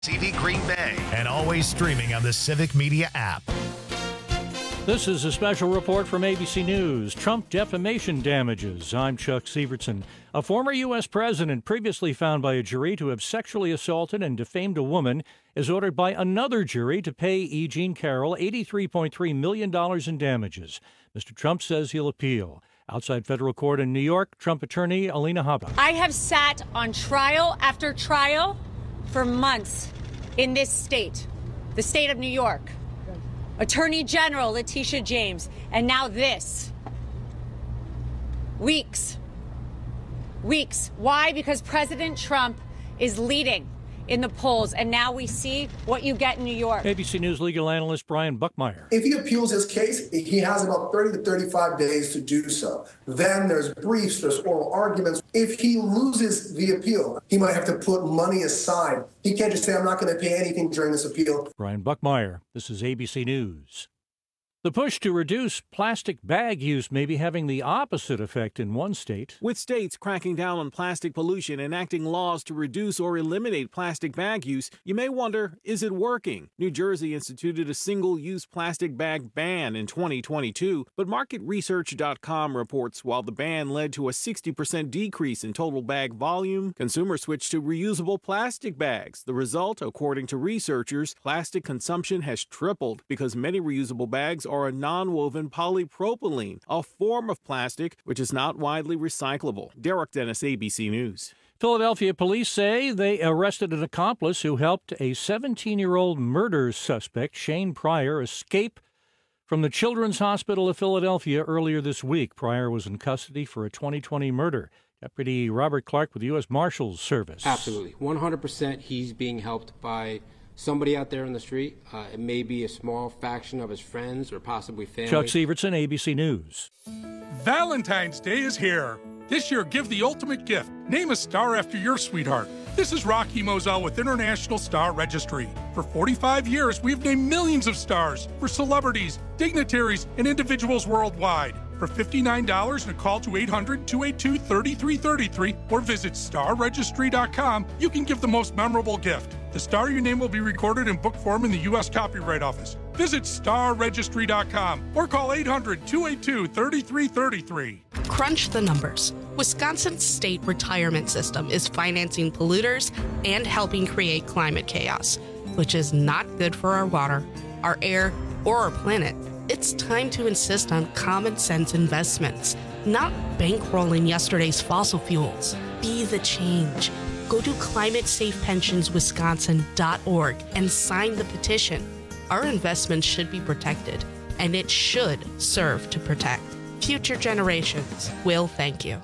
TV Green Bay, and always streaming on the Civic Media app. This is a special report from ABC News. Trump defamation damages. I'm Chuck Sievertson. A former U.S. president previously found by a jury to have sexually assaulted and defamed a woman is ordered by another jury to pay E. Jean Carroll $83.3 million in damages. Mr. Trump says he'll appeal. Outside federal court in New York, Trump attorney Alina Habba. I have sat on trial after trial for months in this state, the state of New York. Attorney General Letitia James, and now this. Weeks. Why? Because President Trump is leading in the polls, and now we see what you get in New York. ABC News legal analyst Brian Buckmeyer. If he appeals his case, he has about 30 to 35 days to do so. Then there's briefs, there's oral arguments. If he loses the appeal, he might have to put money aside. He can't just say, I'm not going to pay anything during this appeal. Brian Buckmeyer, this is ABC News. The push to reduce plastic bag use may be having the opposite effect in one state. With states cracking down on plastic pollution and enacting laws to reduce or eliminate plastic bag use, you may wonder, is it working? New Jersey instituted a single-use plastic bag ban in 2022, but MarketResearch.com reports while the ban led to a 60% decrease in total bag volume, consumers switched to reusable plastic bags. The result, according to researchers, plastic consumption has tripled because many reusable bags are a non-woven polypropylene, a form of plastic which is not widely recyclable. Derek Dennis, ABC News. Philadelphia police say they arrested an accomplice who helped a 17-year-old murder suspect, Shane Pryor, escape from the Children's Hospital of Philadelphia earlier this week. Pryor was in custody for a 2020 murder. Deputy Robert Clark with the U.S. Marshals Service. Absolutely. 100% he's being helped by somebody out there in the street. It may be a small faction of his friends or possibly family. Chuck Sievertson, ABC News. Valentine's Day is here. This year, give the ultimate gift. Name a star after your sweetheart. This is Rocky Moselle with International Star Registry. For 45 years, we've named millions of stars for celebrities, dignitaries, and individuals worldwide. For $59 and a call to 800-282-3333 or visit starregistry.com, you can give the most memorable gift. The star your name will be recorded in book form in the U.S. Copyright Office. Visit starregistry.com or call 800-282-3333. Crunch the numbers. Wisconsin's state retirement system is financing polluters and helping create climate chaos, which is not good for our water, our air, or our planet. It's time to insist on common sense investments, not bankrolling yesterday's fossil fuels. Be the change. Go to climatesafepensionswisconsin.org and sign the petition. Our investments should be protected, and it should serve to protect. Future generations will thank you.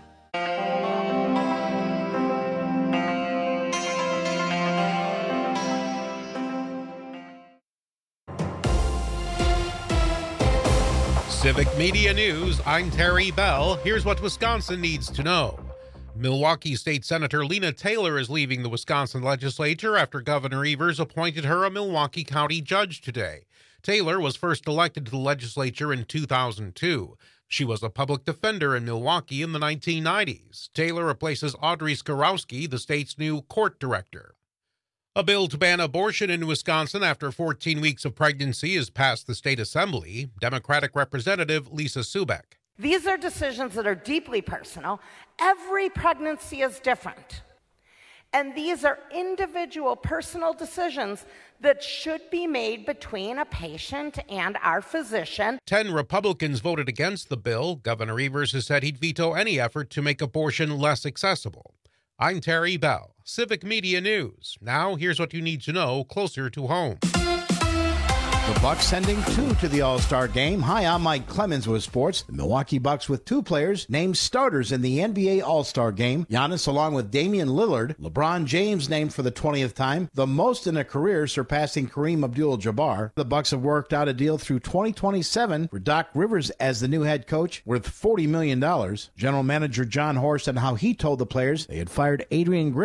Civic Media News, I'm Terry Bell. Here's what Wisconsin needs to know. Milwaukee State Senator Lena Taylor is leaving the Wisconsin legislature after Governor Evers appointed her a Milwaukee County judge today. Taylor was first elected to the legislature in 2002. She was a public defender in Milwaukee in the 1990s. Taylor replaces Audrey Skorowski, the state's new court director. A bill to ban abortion in Wisconsin after 14 weeks of pregnancy has passed the state assembly. Democratic Representative Lisa Subek. These are decisions that are deeply personal. Every pregnancy is different. And these are individual personal decisions that should be made between a patient and our physician. 10 Republicans voted against the bill. Governor Evers has said he'd veto any effort to make abortion less accessible. I'm Terry Bell, Civic Media News. Now, here's what you need to know closer to home. The Bucks sending 2 to the All-Star game. Hi, I'm Mike Clemens with sports. The Milwaukee Bucks with 2 players named starters in the NBA All-Star game. Giannis along with Damian Lillard. LeBron James named for the 20th time, the most in a career, surpassing Kareem Abdul-Jabbar. The Bucks have worked out a deal through 2027 for Doc Rivers as the new head coach worth $40 million. General Manager John Horst and how he told the players they had fired Adrian Griffin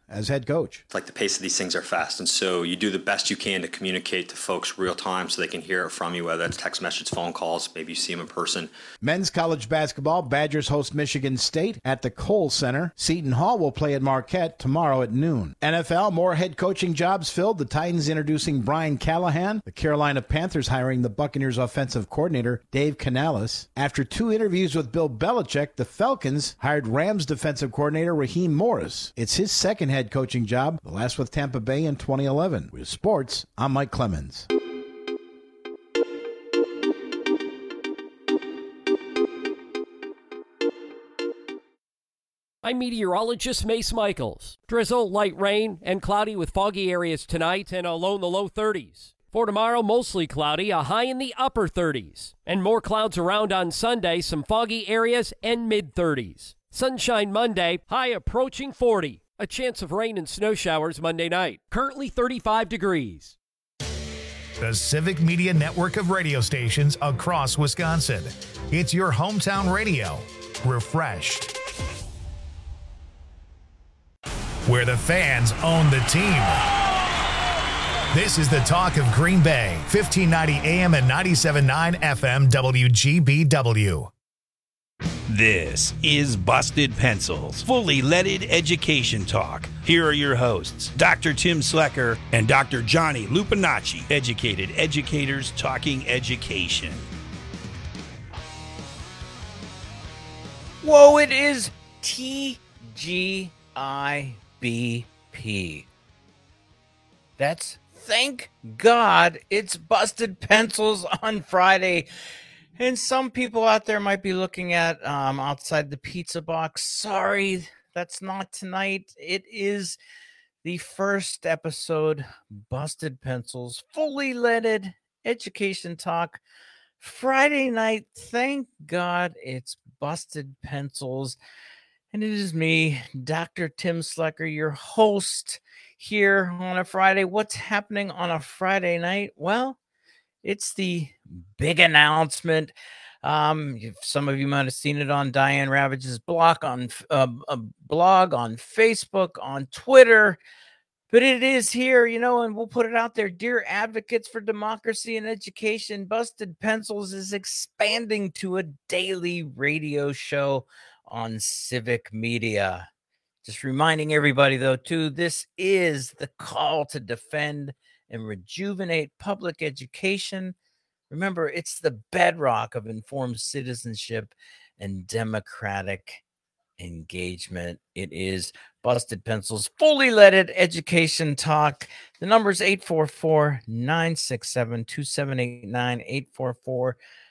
as head coach. It's like the pace of these things are fast, and so you do the best you can to communicate to folks real time so they can hear it from you, whether it's text message, phone calls, maybe you see them in person. Men's college basketball, Badgers host Michigan State at the Kohl Center. Seton Hall will play at Marquette tomorrow at noon. NFL, more head coaching jobs filled. The Titans introducing Brian Callahan. The Carolina Panthers hiring the Buccaneers offensive coordinator Dave Canales. After 2 interviews with Bill Belichick, the Falcons hired Rams defensive coordinator Raheem Morris. It's his second head coaching job, the last with Tampa Bay in 2011. With sports, I'm Mike Clemens. I'm meteorologist Mace Michaels. Drizzle, light rain, and cloudy with foggy areas tonight and a low in the low 30s. For tomorrow, mostly cloudy, a high in the upper 30s. And more clouds around on Sunday, some foggy areas and mid-30s. Sunshine Monday, high approaching 40. A chance of rain and snow showers Monday night. Currently 35 degrees. The Civic Media network of radio stations across Wisconsin. It's your hometown radio. Refreshed. Where the fans own the team. This is the talk of Green Bay, 1590 AM and 97.9 FM WGBW. This is Busted Pencils, fully leaded education talk. Here are your hosts, Dr. Tim Slecker and Dr. Johnny Lupinacci, educated educators talking education. Whoa, it is TGIBP. That's, thank God, it's Busted Pencils on Friday. And some people out there might be looking at outside the pizza box. Sorry, that's not tonight. It is the first episode, Busted Pencils, fully leaded education talk. Friday night, thank God it's Busted Pencils. And it is me, Dr. Tim Slecker, your host here on a Friday. What's happening on a Friday night? Well, it's the big announcement. Some of you might have seen it on Diane Ravage's blog on Facebook, on Twitter, but it is here, and we'll put it out there. Dear advocates for democracy and education, Busted Pencils is expanding to a daily radio show on Civic Media. Just reminding everybody, though, too, this is the call to defend and rejuvenate public education. Remember, it's the bedrock of informed citizenship and democratic engagement. It is Busted Pencils, fully leaded education talk. The number is 844-967-2789,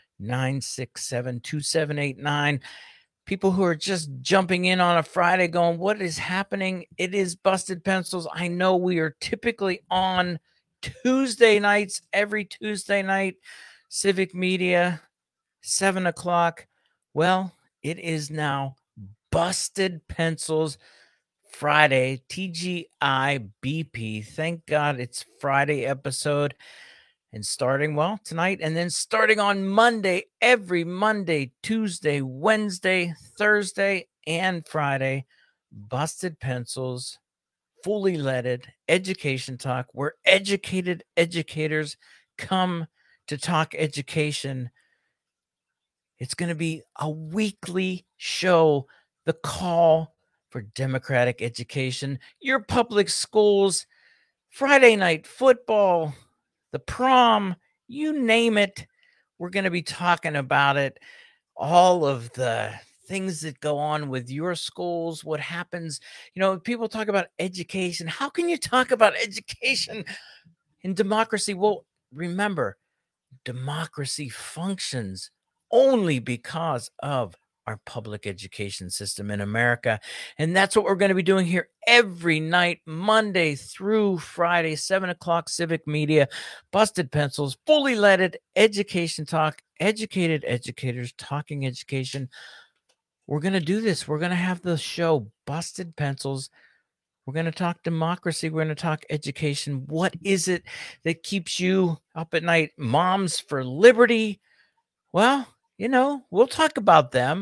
844-967-2789. People who are just jumping in on a Friday going, what is happening? It is Busted Pencils. I know we are typically on Tuesday nights, every Tuesday night, Civic Media, 7 o'clock. Well, it is now Busted Pencils Friday, TGIBP. Thank God it's Friday episode. And starting, tonight, and then starting on Monday, every Monday, Tuesday, Wednesday, Thursday, and Friday, Busted Pencils, fully leaded education talk, where educated educators come to talk education. It's going to be a weekly show, the call for democratic education, your public schools, Friday night football, the prom, you name it. We're going to be talking about it. All of the things that go on with your schools, what happens. People talk about education. How can you talk about education in democracy? Well, remember, democracy functions only because of our public education system in America. And that's what we're going to be doing here every night, Monday through Friday, 7 o'clock, Civic Media, Busted Pencils, fully leaded education talk, educated educators talking education. We're going to do this. We're going to have the show Busted Pencils. We're going to talk democracy. We're going to talk education. What is it that keeps you up at night? Moms for Liberty. Well, we'll talk about them.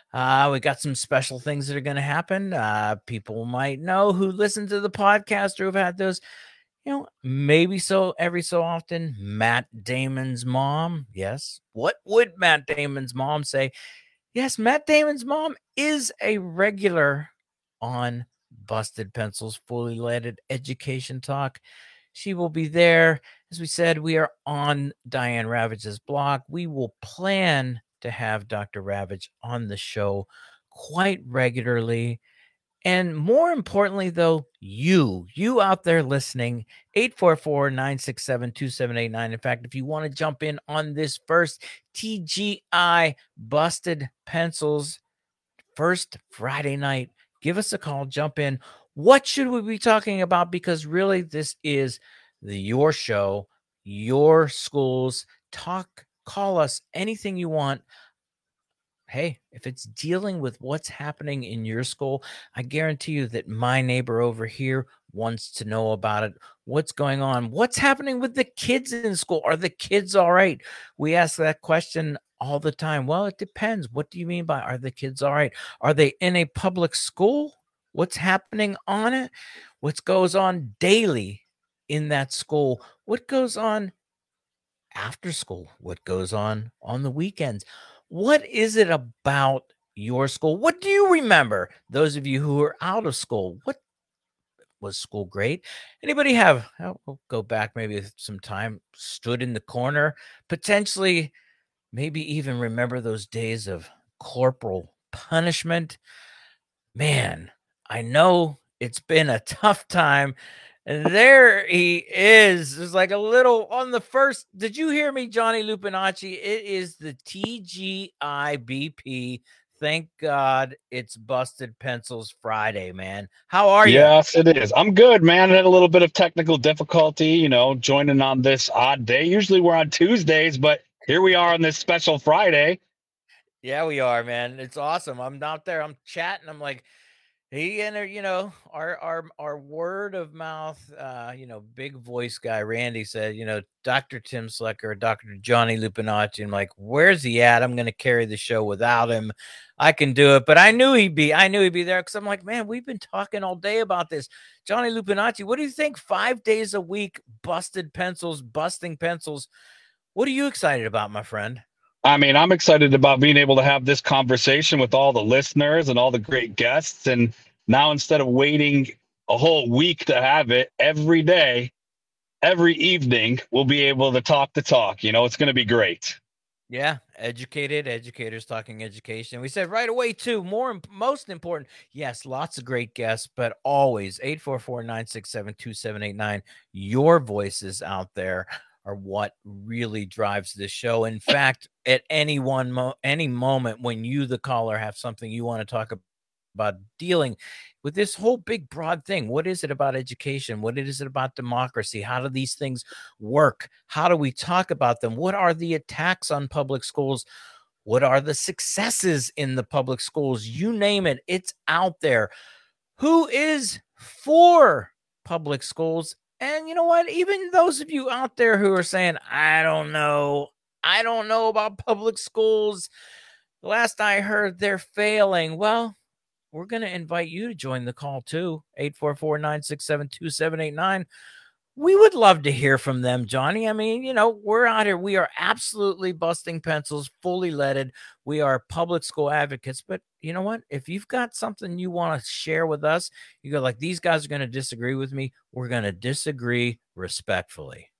We got some special things that are going to happen. People might know who listen to the podcast or who've had those, maybe so every so often. Matt Damon's mom. Yes. What would Matt Damon's mom say? Yes, Matt Damon's mom is a regular on Busted Pencils Fully Loaded Education Talk. She will be there. As we said, we are on Diane Ravage's blog. We will plan to have Dr. Ravage on the show quite regularly. And more importantly, though, you out there listening, 844-967-2789. In fact, if you want to jump in on this first TGI Busted Pencils first Friday night, give us a call, jump in. What should we be talking about? Because really, this is your show, your schools. Call us anything you want. Hey, if it's dealing with what's happening in your school, I guarantee you that my neighbor over here wants to know about it. What's going on? What's happening with the kids in school? Are the kids all right? We ask that question all the time. Well, it depends. What do you mean by are the kids all right? Are they in a public school? What's happening on it? What goes on daily in that school? What goes on after school? What goes on the weekends? What is it about your school? What do you remember? Those of you who are out of school, what was school great? Anybody have, we'll go back maybe some time, stood in the corner, potentially maybe even remember those days of corporal punishment? Man, I know it's been a tough time. And there he is. It's like a little on the first. Did you hear me, Johnny Lupinacci? It is the TGIBP. Thank God it's Busted Pencils Friday, man. How are you? Yes, it is. I'm good, man. I had a little bit of technical difficulty, joining on this odd day. Usually we're on Tuesdays, but here we are on this special Friday. Yeah, we are, man. It's awesome. I'm out there. I'm chatting. I'm like, he and our word of mouth, big voice guy Randy said, Dr. Tim Slecker, Dr. Johnny Lupinacci. I'm like, where's he at? I'm going to carry the show without him. I can do it, but I knew he'd be there because I'm like, man, we've been talking all day about this. Johnny Lupinacci, what do you think? 5 days a week, busting pencils. What are you excited about, my friend? I mean, I'm excited about being able to have this conversation with all the listeners and all the great guests. And now instead of waiting a whole week to have it, every day, every evening, we'll be able to talk the talk. It's going to be great. Yeah. Educators talking education. We said right away, too, most important. Yes, lots of great guests, but always 844-967-2789. Your voices out there are what really drives this show. In fact, at any moment when you, the caller, have something you want to talk about dealing with this whole big broad thing, what is it about education? What is it about democracy? How do these things work? How do we talk about them? What are the attacks on public schools? What are the successes in the public schools? You name it, it's out there. Who is for public schools? And you know what? Even those of you out there who are saying, I don't know about public schools. The last I heard, they're failing. Well, we're going to invite you to join the call too. 844-967-2789. We would love to hear from them, Johnny. I mean, we're out here. We are absolutely busting pencils, fully leaded. We are public school advocates. But you know what? If you've got something you want to share with us, you go like, these guys are going to disagree with me. We're going to disagree respectfully.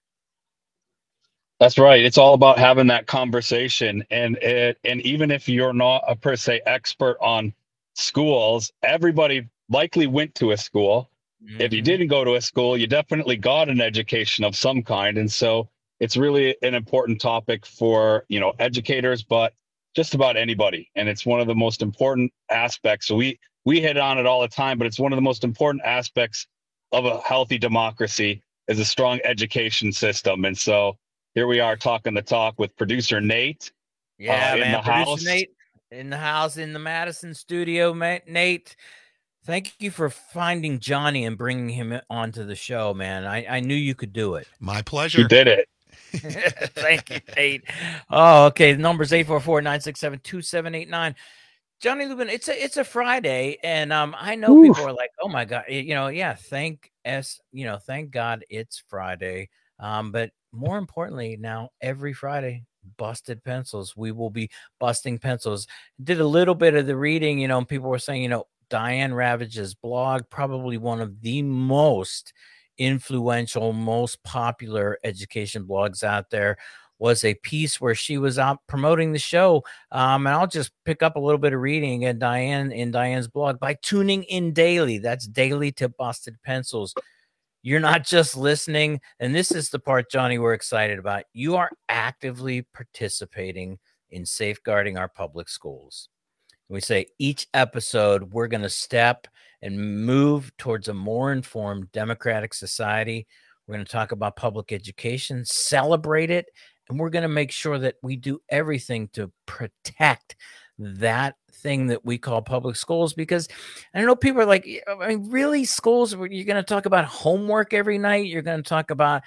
That's right. It's all about having that conversation. And even if you're not a per se expert on schools, everybody likely went to a school. Mm-hmm. If you didn't go to a school, you definitely got an education of some kind. And so it's really an important topic for, educators, but just about anybody. And it's one of the most important aspects. So we hit on it all the time, but it's one of the most important aspects of a healthy democracy is a strong education system. And so here we are talking the talk with producer Nate. Yeah, man. Producer Nate in the house, in the Madison studio. Nate, thank you for finding Johnny and bringing him onto the show, man. I knew you could do it. My pleasure. You did it. Thank you, Nate. Oh, okay. The number's 844-967-2789. Johnny Lubin, it's a Friday, and I know people are like, oh my God, thank God it's Friday. But more importantly, now every Friday, Busted Pencils. We will be busting pencils. Did a little bit of the reading, and people were saying, Diane Ravage's blog, probably one of the most influential, most popular education blogs out there, was a piece where she was out promoting the show. And I'll just pick up a little bit of reading in Diane's blog. By tuning in daily, that's daily to Busted Pencils, you're not just listening. And this is the part, Johnny, we're excited about. You are actively participating in safeguarding our public schools. We say each episode, we're going to step and move towards a more informed democratic society. We're going to talk about public education, celebrate it, and we're going to make sure that we do everything to protect that thing that we call public schools. Because I know people are like, really, schools, you're going to talk about homework every night? You're going to talk about,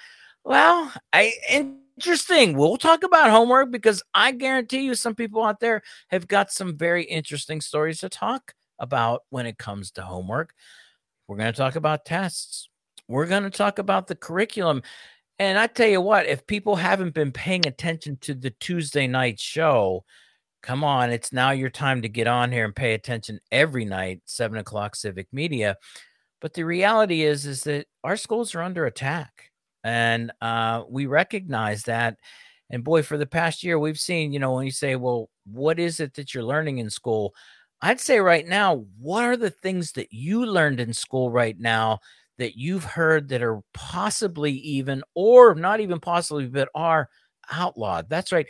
interesting. We'll talk about homework, because I guarantee you some people out there have got some very interesting stories to talk about when it comes to homework. We're going to talk about tests. We're going to talk about the curriculum. And I tell you what, if people haven't been paying attention to the Tuesday night show, come on, it's now your time to get on here and pay attention every night, 7 o'clock Civic Media. But the reality is that our schools are under attack. And we recognize that. And boy, for the past year, we've seen, when you say, well, what is it that you're learning in school? I'd say right now, what are the things that you learned in school right now that you've heard that are possibly even, or not even possibly, but are outlawed? That's right.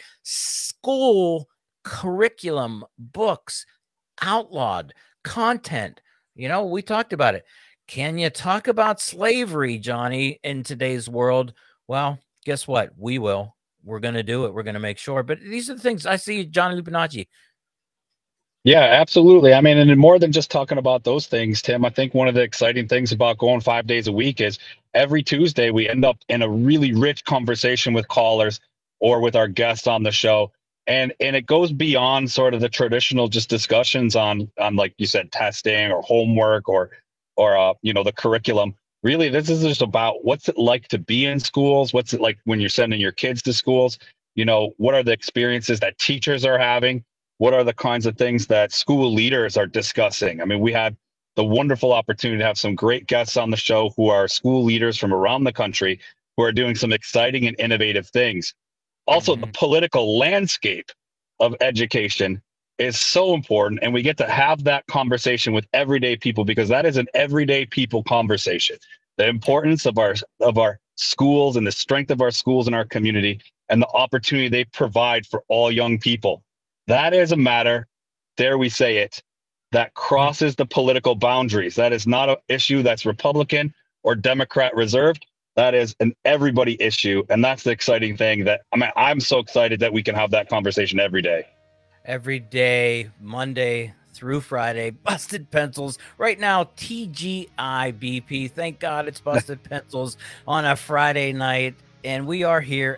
School curriculum, books, outlawed content. We talked about it. Can you talk about slavery, Johnny, in today's world? Well, guess what? We will. We're going to do it. We're going to make sure. But these are the things I see, Johnny Lupinacci. Yeah, absolutely. I mean, and more than just talking about those things, Tim, I think one of the exciting things about going 5 days a week is every Tuesday we end up in a really rich conversation with callers or with our guests on the show. And it goes beyond sort of the traditional just discussions on like you said, testing or homework or the curriculum. Really, this is just about what's it like to be in schools? What's it like when you're sending your kids to schools? What are the experiences that teachers are having? What are the kinds of things that school leaders are discussing? I mean, we had the wonderful opportunity to have some great guests on the show who are school leaders from around the country who are doing some exciting and innovative things. Also, the political landscape of education is so important, and we get to have that conversation with everyday people, because that is an everyday people conversation. The importance of our schools and the strength of our schools in our community and the opportunity they provide for all young people. That is a matter, dare we say it, that crosses the political boundaries. That is not an issue that's Republican or Democrat reserved. That is an everybody issue. And that's the exciting thing I'm so excited that we can have that conversation every day. Every day, Monday through Friday, Busted Pencils. Right now, TGIBP. Thank God it's Busted Pencils on a Friday night. And we are here,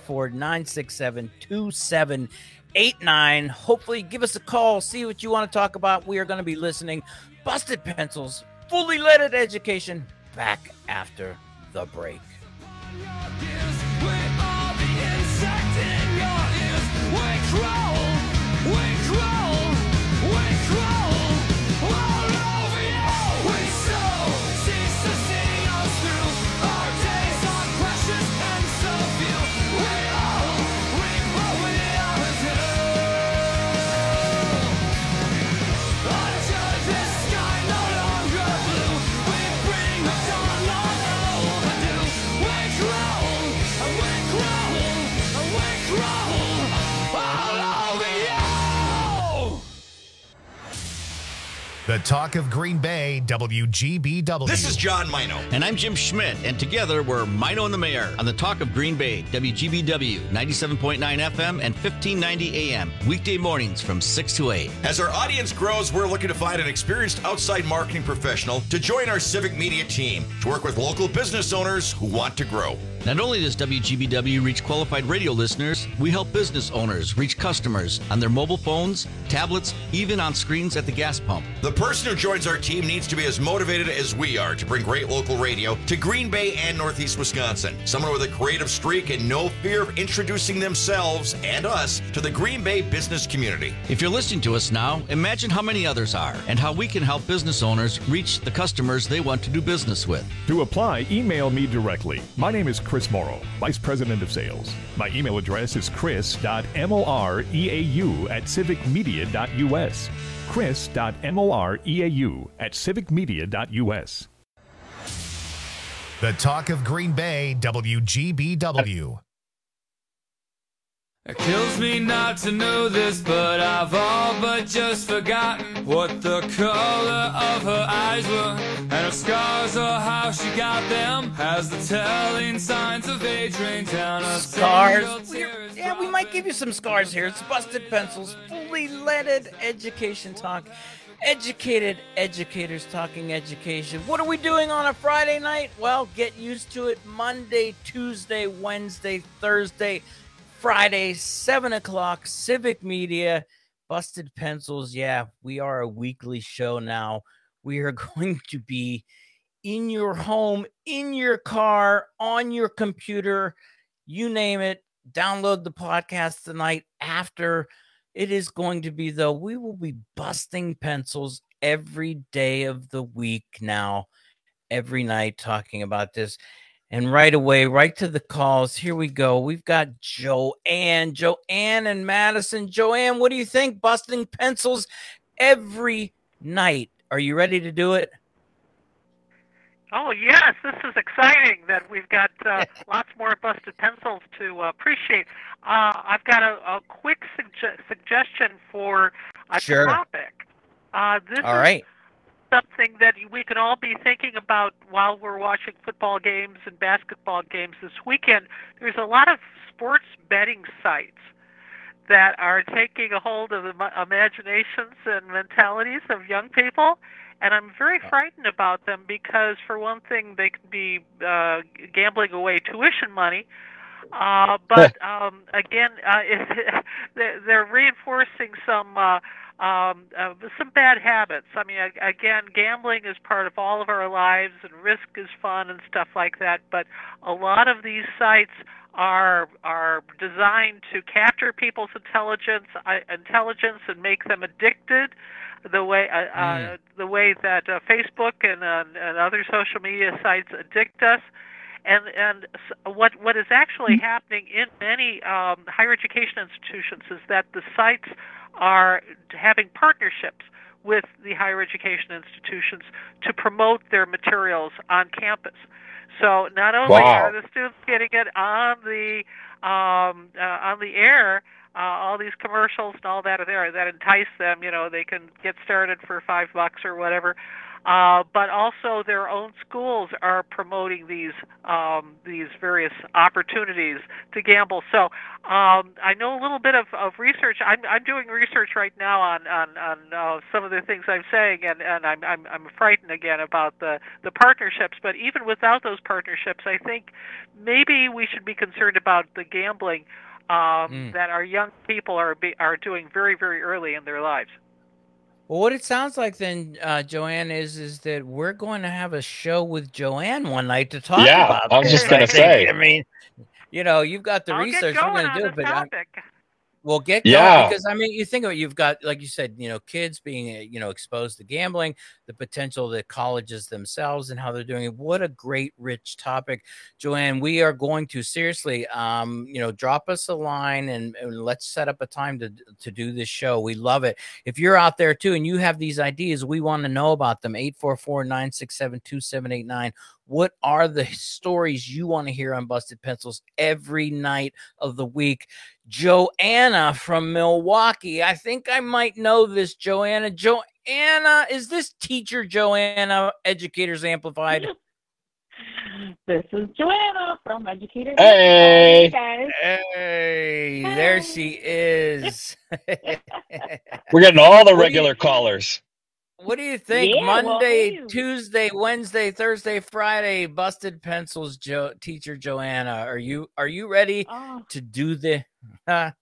844-967-2789. Hopefully, give us a call. See what you want to talk about. We are going to be listening. Busted Pencils, fully leaded education. Back after the break. The Talk of Green Bay, WGBW. This is John Mino. And I'm Jim Schmidt. And together we're Mino and the Mayor on the Talk of Green Bay, WGBW, 97.9 FM and 1590 AM. Weekday mornings from 6 to 8. As our audience grows, we're looking to find an experienced outside marketing professional to join our Civic Media team to work with local business owners who want to grow. Not only does WGBW reach qualified radio listeners, we help business owners reach customers on their mobile phones, tablets, even on screens at the gas pump. The person who joins our team needs to be as motivated as we are to bring great local radio to Green Bay and Northeast Wisconsin. Someone with a creative streak and no fear of introducing themselves and us to the Green Bay business community. If you're listening to us now, imagine how many others are and how we can help business owners reach the customers they want to do business with. To apply, email me directly. My name is Chris Morrow, Vice President of Sales. My email address is chris.moreau@civicmedia.us. chris.moreau@civicmedia.us. The talk of Green Bay, WGBW. It kills me not to know this, but I've all but just forgotten what the color of her eyes were, and her scars or how she got them, has the telling signs of age rain down a Scars. Yeah, we might give you some scars here. It's Busted Pencils, fully leaded education talk. Educated educators talking education. What are we doing on a Friday night? Well, get used to it. Monday, Tuesday, Wednesday, Thursday, Friday, 7 o'clock, Civic Media, Busted Pencils. Yeah, we are a weekly show now. We are going to be in your home, in your car, on your computer, you name it. Download the podcast tonight after. It is going to be, though, we will be busting pencils every day of the week now, every night talking about this. And right away, right to the calls. Here we go. We've got Joanne and Madison. Joanne, what do you think? Busting pencils every night. Are you ready to do it? Oh, yes. This is exciting that we've got lots more busted pencils to appreciate. I've got a quick suggestion for a topic. This all right. Something that we can all be thinking about while we're watching football games and basketball games this weekend. There's a lot of sports betting sites that are taking a hold of the imaginations and mentalities of young people, and I'm very frightened about them because, for one thing, they can be gambling away tuition money, but again, they're reinforcing some bad habits. I mean, again, gambling is part of all of our lives, and risk is fun and stuff like that. But a lot of these sites are designed to capture people's intelligence and make them addicted. The way that Facebook and other social media sites addict us. And what is actually happening in many higher education institutions is that the sites are having partnerships with the higher education institutions to promote their materials on campus. So not only are the students getting it on the air, all these commercials and all that are there that entice them. You know, they can get started for $5 or whatever. But also their own schools are promoting these various opportunities to gamble. So I know a little bit of research. I'm doing research right now on some of the things I'm saying, and I'm frightened again about the partnerships. But even without those partnerships, I think maybe we should be concerned about the gambling that our young people are doing very, very early in their lives. Well, what it sounds like then, Joanne, is that we're going to have a show with Joanne one night to talk about. Yeah, I was just going to say. I mean, you know, you've got the research. We're going to do it, but we'll get going because, I mean, you think of it, you've got, like you said, you know, kids being, you know, exposed to gambling, the potential that colleges themselves and how they're doing it. What a great, rich topic. Joanne, we are going to seriously, you know, drop us a line and let's set up a time to do this show. We love it. If you're out there too and you have these ideas, we want to know about them. 844-967-2789. What are the stories you want to hear on Busted Pencils every night of the week? Joanna from Milwaukee. I think I might know this, Joanna. Joanna, is this teacher Joanna, Educators Amplified? This is Joanna from Educators Amplified. Hey, there she is. We're getting all the regular callers. What do you think? Yeah, Monday, well, Tuesday, Wednesday, Thursday, Friday, Busted Pencils, teacher Joanna. Are you ready to do the Hi,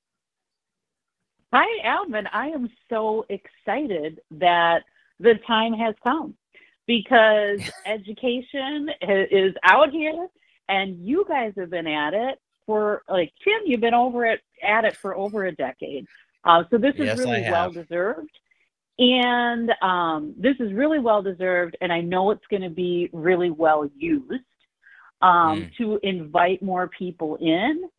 Alvin. I am so excited that the time has come because education is out here, and you guys have been at it for, like, Tim, you've been at it for over a decade. So this is really well-deserved. And this is really well-deserved, and I know it's going to be really well-used to invite more people in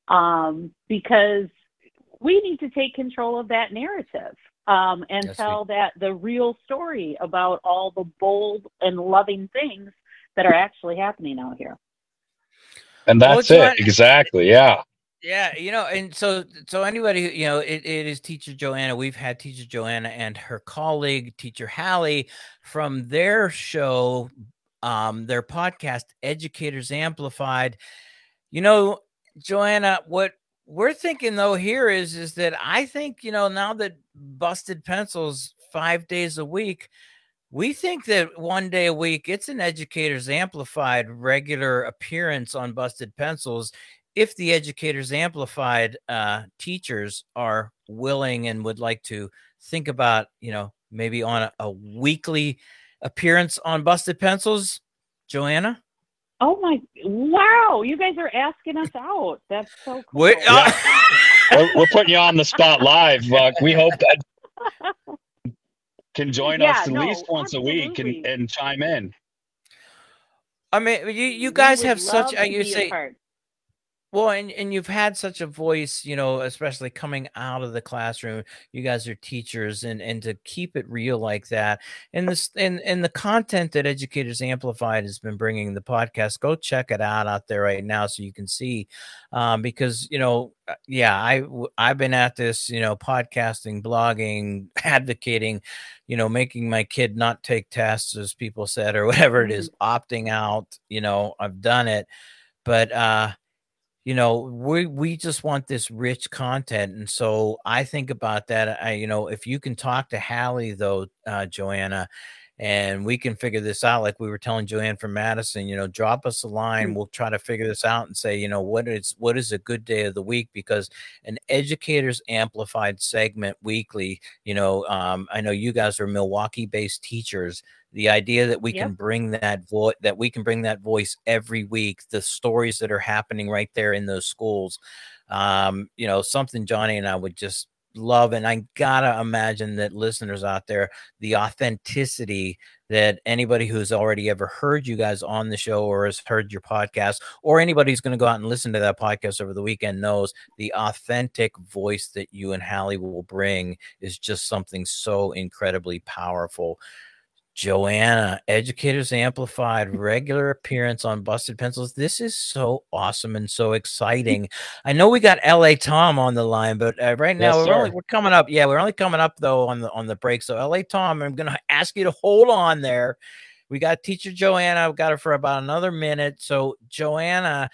because we need to take control of that narrative and tell the real story about all the bold and loving things that are actually happening out here. And that's it. Exactly. Yeah. Yeah, and so anybody, it is Teacher Joanna. We've had Teacher Joanna and her colleague, Teacher Hallie, from their show, their podcast, Educators Amplified. Joanna, what we're thinking, though, here is that I think, now that Busted Pencils 5 days a week, we think that 1 day a week, it's an Educators Amplified regular appearance on Busted Pencils. If the Educators Amplified teachers are willing and would like to think about, maybe on a weekly appearance on Busted Pencils, Joanna? Oh wow. You guys are asking us out. That's so cool. We're putting you on the spot live. We hope that can join us at least once a week and chime in. I mean, you guys have such, you say, well, and you've had such a voice, especially coming out of the classroom. You guys are teachers, and to keep it real like that, and the content that Educators Amplified has been bringing, the podcast, go check it out there right now so you can see, because I've been at this, podcasting, blogging, advocating, making my kid not take tests, as people said, or whatever it is, opting out. I've done it, but we just want this rich content. And so I think about that. If you can talk to Hallie, though, Joanna, and we can figure this out, like we were telling Joanne from Madison, drop us a line. We'll try to figure this out and say, what is a good day of the week? Because an Educators Amplified segment weekly, I know you guys are Milwaukee-based teachers. The idea that we can bring that voice every week, the stories that are happening right there in those schools, something Johnny and I would just love. And I gotta imagine that listeners out there, the authenticity that anybody who's already ever heard you guys on the show or has heard your podcast, or anybody who's going to go out and listen to that podcast over the weekend, knows the authentic voice that you and Hallie will bring is just something so incredibly powerful. Joanna, Educators Amplified, regular appearance on Busted Pencils. This is so awesome and so exciting. I know we got LA Tom on the line, but right now we're coming up. Yeah, we're only coming up though on the break. So LA Tom, I'm going to ask you to hold on there. We got Teacher Joanna. I've got her for about another minute. So Joanna,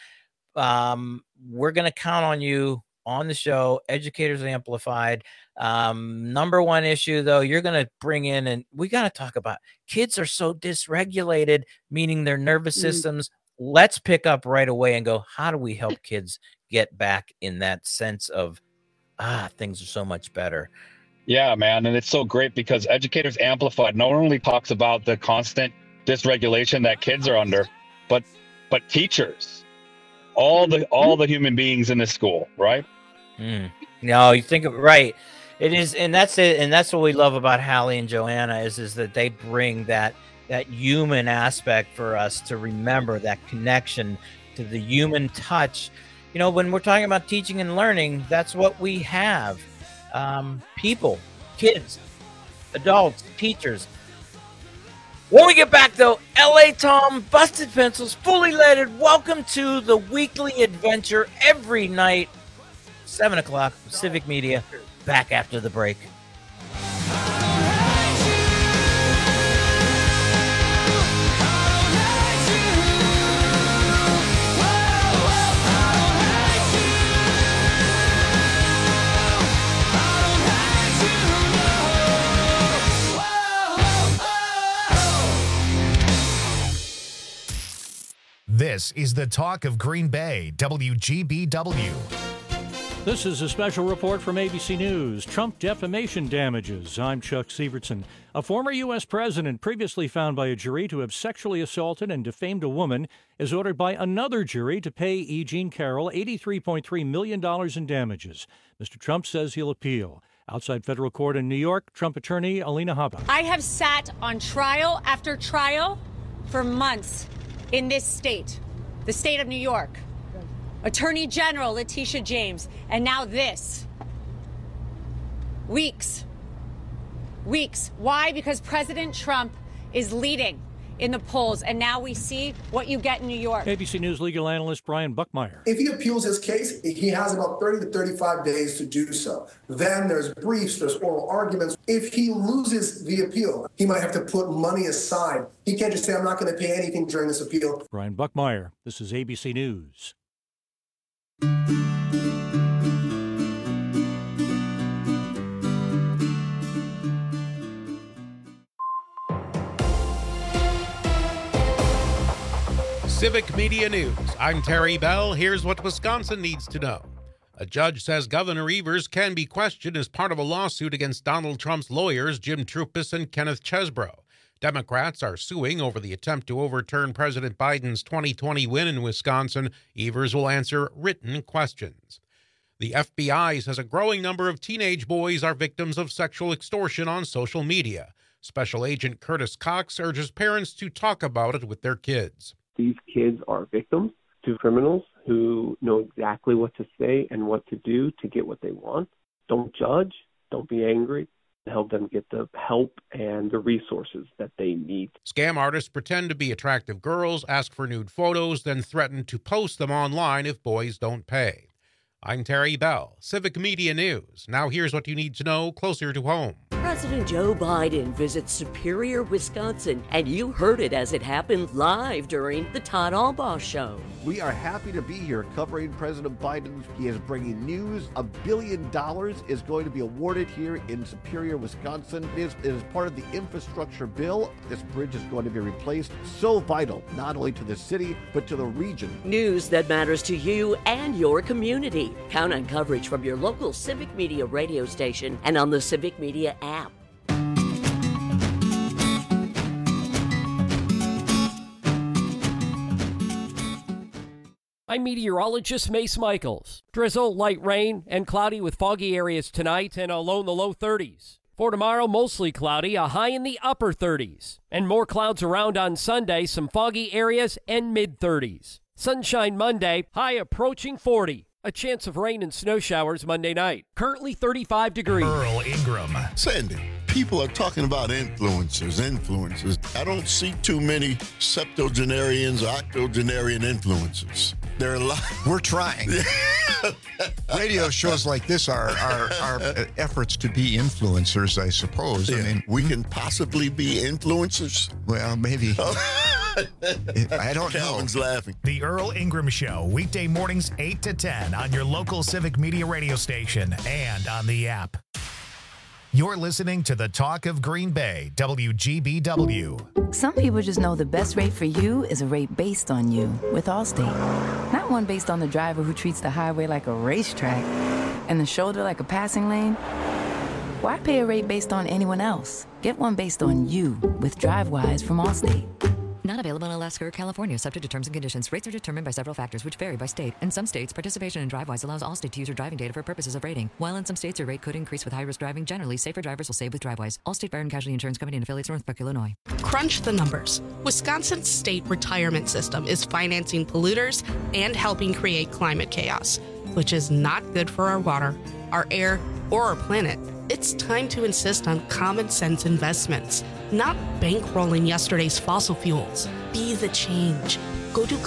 we're going to count on you on the show, Educators Amplified. Number one issue, though, you're going to bring in, and we got to talk about kids are so dysregulated, meaning their nervous systems. Let's pick up right away and go, how do we help kids get back in that sense of, things are so much better? Yeah, man. And it's so great because Educators Amplified not only talks about the constant dysregulation that kids are under, but teachers, all the human beings in the school, right? No, you think of right. It is, and that's it, and that's what we love about Hallie and Joanna is that they bring that human aspect for us to remember, that connection to the human touch. When we're talking about teaching and learning, that's what we have. People, kids, adults, teachers. When we get back, though, LA Tom, Busted Pencils, fully loaded. Welcome to the weekly adventure every night, 7 o'clock, Civic Media. Back after the break. This is the Talk of Green Bay, WGBW. This is a special report from ABC News. Trump defamation damages. I'm Chuck Sievertson. A former U.S. president previously found by a jury to have sexually assaulted and defamed a woman is ordered by another jury to pay E. Jean Carroll $83.3 million in damages. Mr. Trump says he'll appeal. Outside federal court in New York, Trump attorney Alina Habba. I have sat on trial after trial for months in this state, the state of New York. Attorney General Letitia James, and now this. Weeks. Why? Because President Trump is leading in the polls, and now we see what you get in New York. ABC News legal analyst Brian Buckmeyer. If he appeals his case, he has about 30 to 35 days to do so. Then there's briefs, there's oral arguments. If he loses the appeal, he might have to put money aside. He can't just say, I'm not going to pay anything during this appeal. Brian Buckmeyer, this is ABC News. Civic Media News. I'm Terry Bell. Here's what Wisconsin needs to know. A judge says Governor Evers can be questioned as part of a lawsuit against Donald Trump's lawyers, Jim Troupis and Kenneth Chesbrough. Democrats are suing over the attempt to overturn President Biden's 2020 win in Wisconsin. Evers will answer written questions. The FBI says a growing number of teenage boys are victims of sexual extortion on social media. Special Agent Curtis Cox urges parents to talk about it with their kids. These kids are victims to criminals who know exactly what to say and what to do to get what they want. Don't judge. Don't be angry. Help them get the help and the resources that they need. Scam artists pretend to be attractive girls, ask for nude photos, then threaten to post them online if boys don't pay. I'm Terry Bell, Civic Media News. Now here's what you need to know closer to home. President Joe Biden visits Superior, Wisconsin, and you heard it as it happened live during the Todd Albaugh Show. We are happy to be here covering President Biden. He is bringing news. $1 billion is going to be awarded here in Superior, Wisconsin. It is part of the infrastructure bill. This bridge is going to be replaced. So vital, not only to the city, but to the region. News that matters to you and your community. Count on coverage from your local Civic Media radio station and on the Civic Media app. I'm meteorologist Mace Michaels. Drizzle, light rain, and cloudy with foggy areas tonight and a low in the low 30s. For tomorrow, mostly cloudy, a high in the upper 30s. And more clouds around on Sunday, some foggy areas and mid-30s. Sunshine Monday, high approaching 40. A chance of rain and snow showers Monday night. Currently 35 degrees. Earl Ingram. Sandy, people are talking about influencers. I don't see too many septuagenarians or octogenarian influencers. There are a lot. We're trying. Radio shows like this are efforts to be influencers, I suppose. Yeah. I mean, we can possibly be influencers. Well, maybe. I don't know. Calvin's laughing. The Earl Ingram Show, weekday mornings 8 to 10 on your local Civic Media radio station and on the app. You're listening to the Talk of Green Bay, WGBW. Some people just know the best rate for you is a rate based on you with Allstate. Not one based on the driver who treats the highway like a racetrack and the shoulder like a passing lane. Why pay a rate based on anyone else? Get one based on you with DriveWise from Allstate. Not available in Alaska or California, subject to terms and conditions. Rates are determined by several factors, which vary by state. In some states, participation in DriveWise allows Allstate to use your driving data for purposes of rating. While in some states, your rate could increase with high-risk driving. Generally, safer drivers will save with DriveWise. Allstate Fire and Casualty Insurance Company and affiliates, Northbrook, Illinois. Crunch the numbers. Wisconsin's state retirement system is financing polluters and helping create climate chaos, which is not good for our water, our air, or our planet. It's time to insist on common sense investments, not bankrolling yesterday's fossil fuels. Be the change. Go to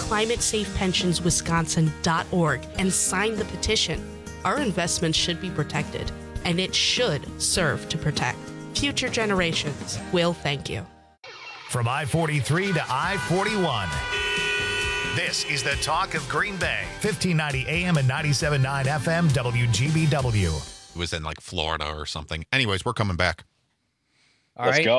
climatesafepensionswisconsin.org and sign the petition. Our investments should be protected, and it should serve to protect. Future generations will thank you. From I-43 to I-41. This is the Talk of Green Bay, 1590 AM and 97.9 FM WGBW. It was in like Florida or something. Anyways, we're coming back. Let's right. Let's go.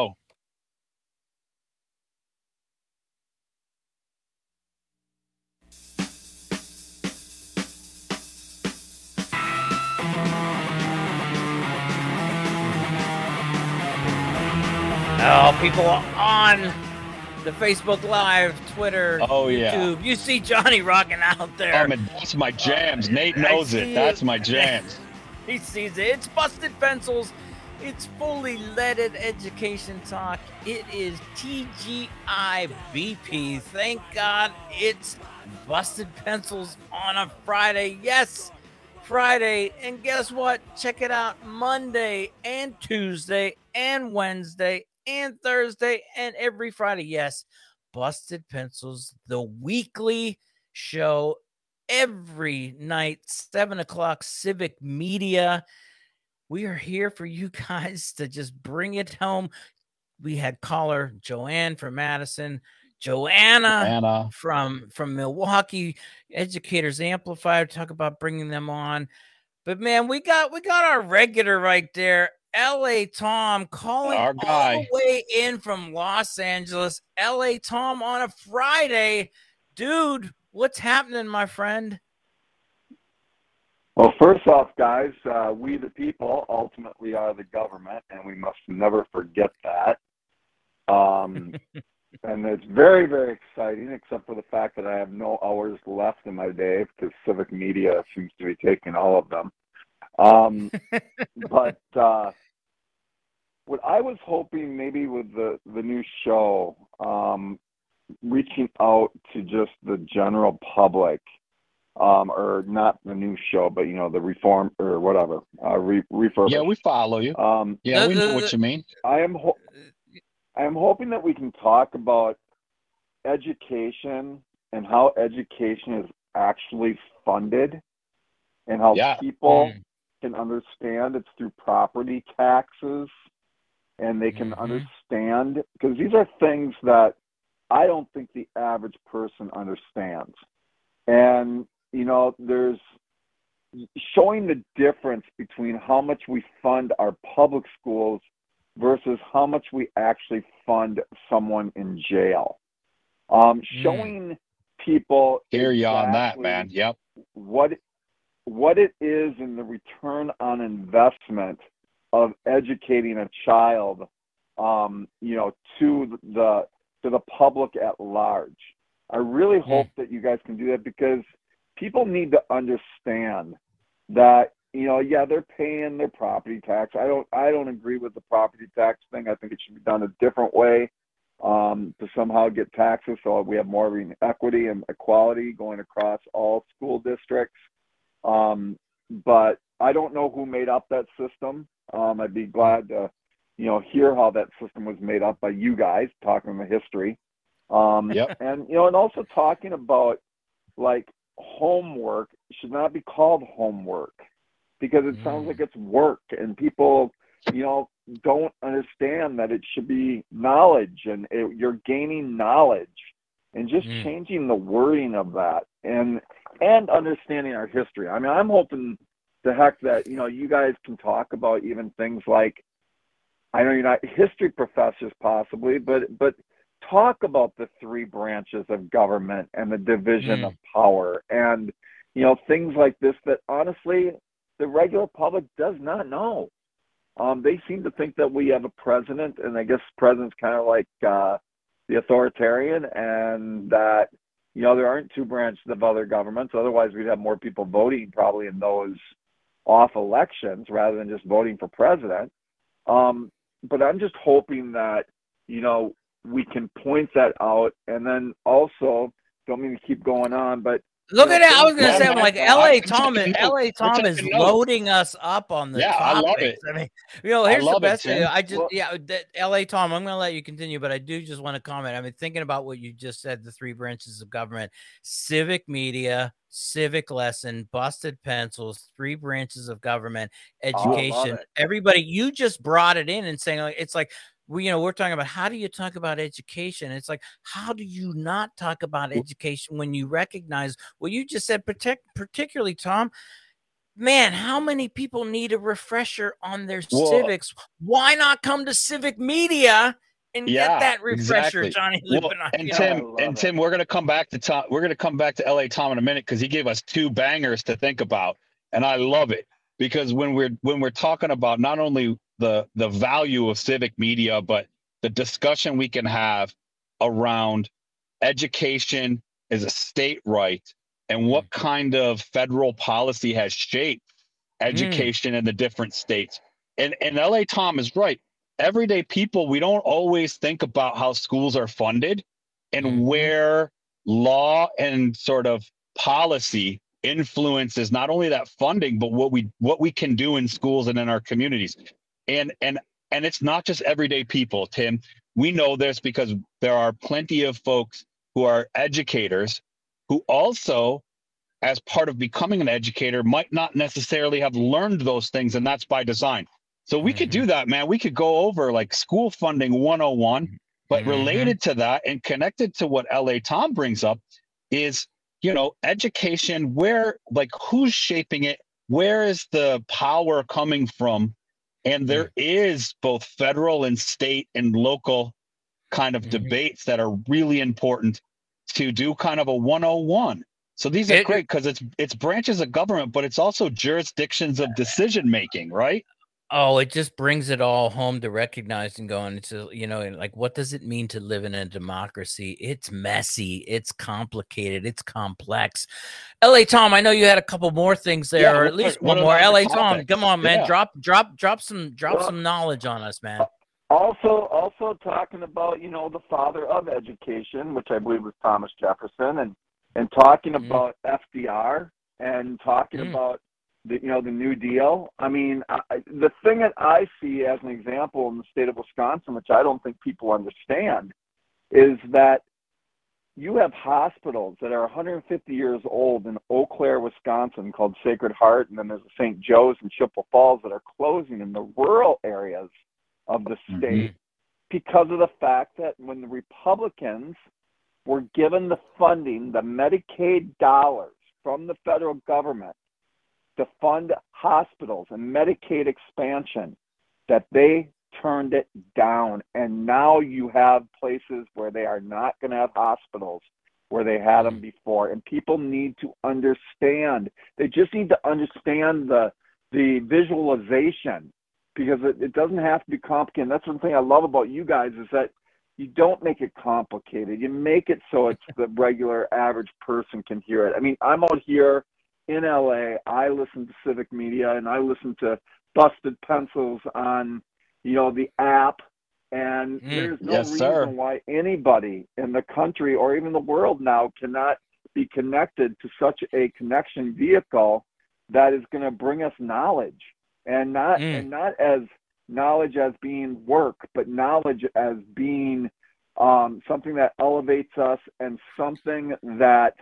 Oh, people on the Facebook Live, Twitter, YouTube. You see Johnny rocking out there. That's my jams. Nate knows it. That's my jams. He sees it. It's Busted Pencils. It's fully leaded education talk. It is TGIBP. Thank God it's Busted Pencils on a Friday. Yes, Friday. And guess what? Check it out Monday and Tuesday and Wednesday and Thursday and every Friday. Yes, Busted Pencils, the weekly show every night, 7 o'clock, Civic Media. We are here for you guys to just bring it home. We had caller Joanne from Madison, Joanna. from Milwaukee, Educators Amplified. Talk about bringing them on. But man, we got our regular right there, LA Tom, calling our guy all the way in from Los Angeles. LA Tom on a Friday. Dude, what's happening, my friend? Well, first off, guys, we the people ultimately are the government, and we must never forget that. And it's very, very exciting, except for the fact that I have no hours left in my day because Civic Media seems to be taking all of them. But what I was hoping maybe with the new show, reaching out to just the general public, or not the new show, but the reform or whatever, refurbish. Yeah, we follow you. Yeah, we know what you mean. I am hoping that we can talk about education and how education is actually funded, and how people can understand it's through property taxes, and they can understand, because these are things that I don't think the average person understands. And there's showing the difference between how much we fund our public schools versus how much we actually fund someone in jail. Showing people hear you on that, man. Yep. What it is in the return on investment of educating a child, to the public at large. I really hope that you guys can do that, because people need to understand that, they're paying their property tax. I don't agree with the property tax thing. I think it should be done a different way, to somehow get taxes so we have more equity and equality going across all school districts. But I don't know who made up that system. I'd be glad to, hear how that system was made up by you guys, talking the history. And also talking about, like, homework should not be called homework, because it sounds like it's work, and people, don't understand that it should be knowledge, and you're gaining knowledge, and just changing the wording of that, and understanding our history. I mean, I'm hoping the heck that, you guys can talk about even things like, I know you're not history professors possibly, but talk about the three branches of government and the division of power, and things like this that honestly the regular public does not know. They seem to think that we have a president, and I guess president's kind of like the authoritarian, and that there aren't two branches of other governments. Otherwise, we'd have more people voting probably in those off elections rather than just voting for president. But I'm just hoping that we can point that out, and then also, don't mean to keep going on, but look at that. I was going to say, I'm like, LA Tom is loading us up on the topics. I love it. I mean, here's the best thing. LA Tom, I'm going to let you continue, but I do just want to comment. I've been thinking about what you just said, the three branches of government: Civic Media, Civic Lesson, Busted Pencils, three branches of government, education. Everybody, you just brought it in and saying, it's like, we're talking about how do you talk about education? It's like, how do you not talk about education when you recognize what you just said, particularly, Tom? Man, how many people need a refresher on their civics? Why not come to Civic Media and get that refresher, Johnny Lupin? Tim, we're going to come back to Tom. We're going to come back to LA Tom in a minute, because he gave us two bangers to think about, and I love it, because when we're talking about not only the value of Civic Media, but the discussion we can have around education is a state right and what kind of federal policy has shaped education in the different states. And LA Tom is right. Everyday people, we don't always think about how schools are funded and where law and sort of policy influences not only that funding, but what we can do in schools and in our communities. And it's not just everyday people, Tim. We know this because there are plenty of folks who are educators who also, as part of becoming an educator, might not necessarily have learned those things, and that's by design. So we could do that, man. We could go over like school funding 101, but related to that and connected to what LA Tom brings up is, you know, education, where, like, who's shaping it? Where is the power coming from? And there is both federal and state and local kind of debates that are really important to do kind of a 101. So these are great because it's branches of government, but it's also jurisdictions of decision making, right? Oh, it just brings it all home to recognize and going, it's you know, like, what does it mean to live in a democracy? It's messy, it's complicated, it's complex. LA Tom, I know you had a couple more things there, or at least one more. LA Tom, come on, man, drop some knowledge on us, man. Also talking about, you know, the father of education, which I believe was Thomas Jefferson, and talking about FDR and talking about the New Deal. I mean, the thing that I see as an example in the state of Wisconsin, which I don't think people understand, is that you have hospitals that are 150 years old in Eau Claire, Wisconsin, called Sacred Heart, and then there's St. Joe's and Chippewa Falls that are closing in the rural areas of the state because of the fact that when the Republicans were given the funding, the Medicaid dollars from the federal government to fund hospitals and Medicaid expansion, that they turned it down. And now you have places where they are not going to have hospitals where they had them before. And people need to understand. They just need to understand the visualization, because it doesn't have to be complicated. And that's one thing I love about you guys, is that you don't make it complicated. You make it so it's the regular average person can hear it. I mean, I'm out here in LA, I listen to Civic Media and I listen to Busted Pencils on, you know, the app, and there's no reason why anybody in the country or even the world now cannot be connected to such a connection vehicle that is going to bring us knowledge, and not as knowledge as being work, but knowledge as being something that elevates us and something that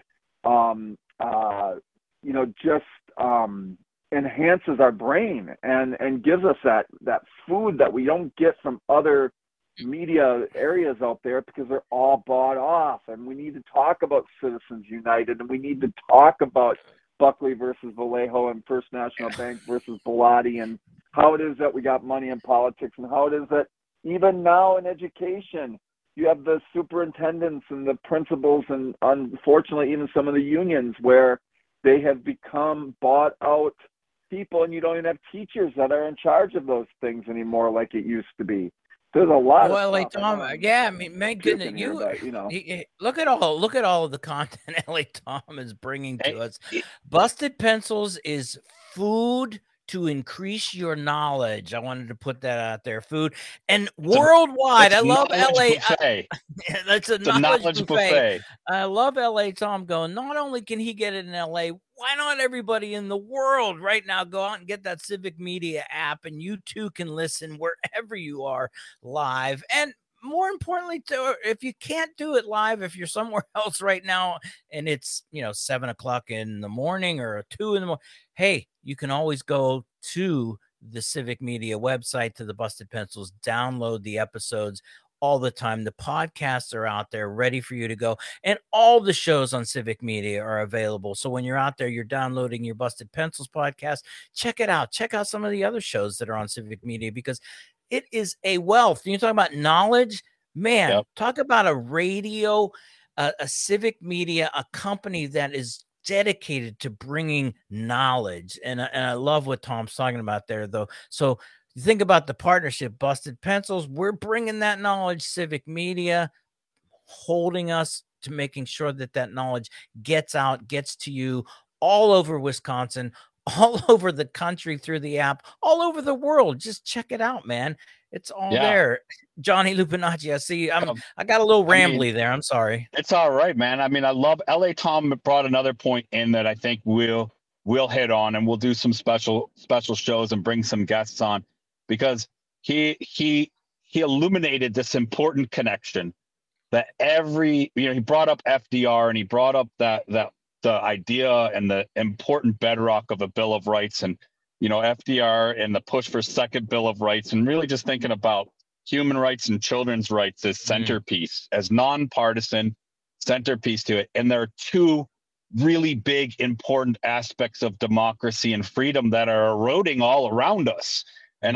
just enhances our brain and gives us that food that we don't get from other media areas out there, because they're all bought off. And we need to talk about Citizens United, and we need to talk about Buckley versus Vallejo and First National Bank versus Bellotti, and how it is that we got money in politics, and how it is that even now in education, you have the superintendents and the principals, and unfortunately even some of the unions, where they have become bought out people, and you don't even have teachers that are in charge of those things anymore like it used to be. There's a lot of LA Tom, yeah, I mean, my goodness, look at all of the content LA Tom is bringing to us. Busted Pencils is food to increase your knowledge. I wanted to put that out there. Food and worldwide. I love LA. That's a knowledge buffet. I love LA Tom going, not only can he get it in LA, why not everybody in the world right now go out and get that Civic Media app, and you too can listen wherever you are live. And more importantly, if you can't do it live, if you're somewhere else right now and it's 7 o'clock in the morning or 2 in the morning, hey, you can always go to the Civic Media website, to the Busted Pencils, download the episodes all the time. The podcasts are out there ready for you to go, and all the shows on Civic Media are available. So when you're out there, you're downloading your Busted Pencils podcast, check it out. Check out some of the other shows that are on Civic Media, because it is a wealth. You talk about knowledge, man. Talk about a radio, a Civic Media, a company that is dedicated to bringing knowledge. And I love what Tom's talking about there, though. So You think about the partnership, Busted Pencils. We're bringing that knowledge, Civic Media, holding us to making sure that that knowledge gets out, gets to you all over Wisconsin, all over the country through the app, all over the world. Just check it out, man. It's all there. Johnny Lupinacci, I see. I got a little rambly there. I'm sorry. It's all right, man. I mean, I love LA Tom brought another point in that I think we'll hit on, and we'll do some special shows and bring some guests on, because he illuminated this important connection that he brought up FDR, and he brought up the idea and the important bedrock of a Bill of Rights, and FDR and the push for second Bill of Rights, and really just thinking about human rights and children's rights as centerpiece, as nonpartisan centerpiece to it. And there are two really big, important aspects of democracy and freedom that are eroding all around us. And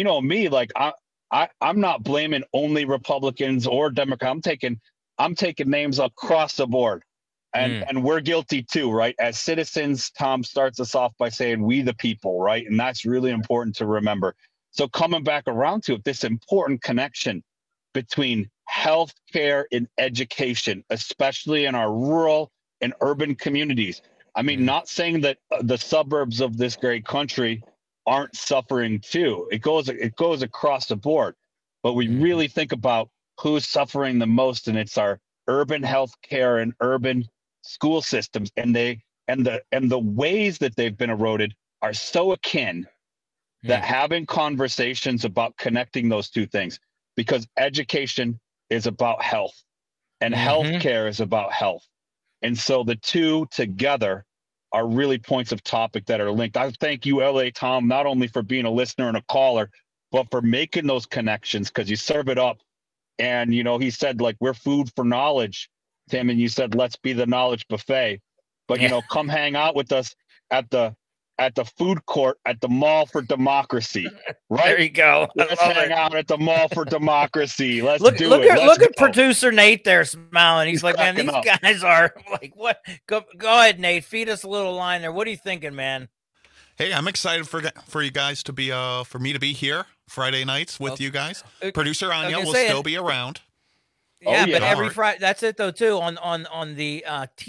I'm not blaming only Republicans or Democrats. I'm taking names across the board. And we're guilty too, right? As citizens, Tom starts us off by saying we the people, right? And that's really important to remember. So coming back around to it, this important connection between healthcare and education, especially in our rural and urban communities. I mean, not saying that the suburbs of this great country aren't suffering too. It goes across the board. But we really think about who's suffering the most, and it's our urban healthcare and urban school systems, and the ways that they've been eroded are so akin that having conversations about connecting those two things, because education is about health and healthcare is about health. And so the two together are really points of topic that are linked. I thank you, LA Tom, not only for being a listener and a caller, but for making those connections, because you serve it up. And, he said, like, we're food for knowledge, Tim, and you said, let's be the knowledge buffet. But, come hang out with us at the food court at the Mall for Democracy, right? There you go. Let's hang out at the Mall for Democracy. Let's look go. at producer Nate there smiling. He's like, man, these guys are like, what? Go ahead, Nate. Feed us a little line there. What are you thinking, man? Hey, I'm excited for you guys to be for me to be here Friday nights with you guys. Producer Anya will still be around. Yeah, but every Friday. That's it though too. On the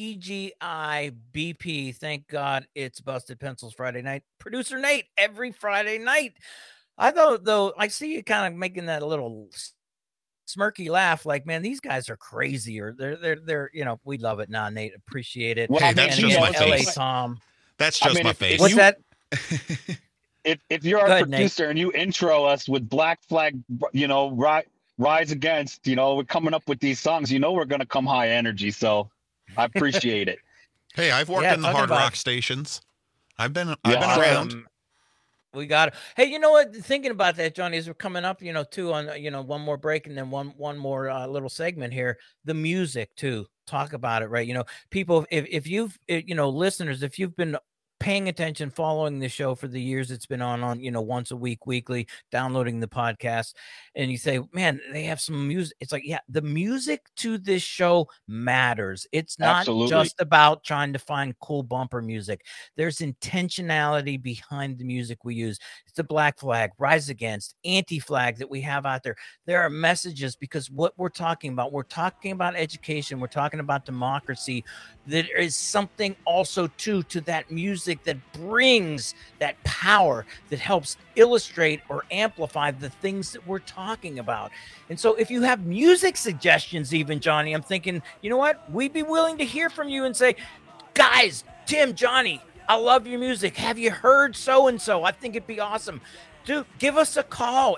TGI BP. Thank God it's Busted Pencils Friday night. Producer Nate every Friday night. I thought though, I see you kind of making that a little smirky laugh, like, man, these guys are crazy, or they're we love it. Nah, Nate, appreciate it. Well, that's just my face. LA Tom. That's just my face. What's that? If you're our producer, Nate, and you intro us with Black Flag, Rise Against, we're coming up with these songs, we're going to come high energy. So I appreciate it. Hey, I've worked in the hard rock stations. I've been around. We got it. Hey, you know what? Thinking about that, Johnny, as we're coming up, too, on, one more break and then one more little segment here, the music too. Talk about it, right? People, if you've, listeners, if you've been paying attention, following the show for the years it's been on, once a week, weekly, downloading the podcast, and you say, man, they have some music. It's like, yeah, the music to this show matters. It's not just about trying to find cool bumper music. There's intentionality behind the music we use. It's the Black Flag, Rise Against, Anti-Flag that we have out there. There are messages, because what we're talking about education. We're talking about democracy. There is something also to that music that brings that power, that helps illustrate or amplify the things that we're talking about. And so if you have music suggestions, even, Johnny, I'm thinking, you know what? We'd be willing to hear from you and say, guys, Tim, Johnny, I love your music. Have you heard so-and-so? I think it'd be awesome. Dude, give us a call,